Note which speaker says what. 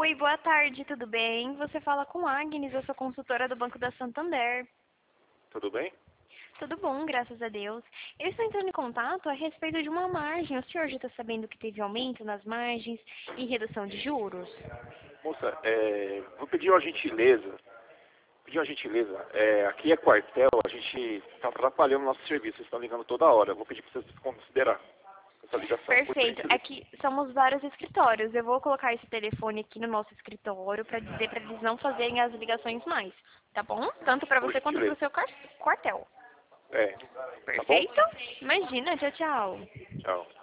Speaker 1: Oi, boa tarde, tudo bem? Você fala com Agnes, eu sou consultora do Banco da Santander.
Speaker 2: Tudo bem?
Speaker 1: Tudo bom, graças a Deus. Eu estou entrando em contato a respeito de uma margem. O senhor já está sabendo que teve aumento nas margens e redução de juros?
Speaker 2: Moça, vou pedir uma gentileza. Aqui é quartel, a gente está atrapalhando o nosso serviço. Vocês estão ligando toda hora. Vou pedir para vocês considerar essa ligação. Por
Speaker 1: Perfeito.
Speaker 2: gentileza.
Speaker 1: Aqui somos vários escritórios. Eu vou colocar esse telefone aqui no nosso escritório para dizer para eles não fazerem as ligações mais, tá bom? Tanto para
Speaker 2: Por
Speaker 1: você quanto para
Speaker 2: gentileza.
Speaker 1: o seu quartel.
Speaker 2: Tá bom?
Speaker 1: Perfeito? Imagina, tchau, tchau.
Speaker 2: Tchau.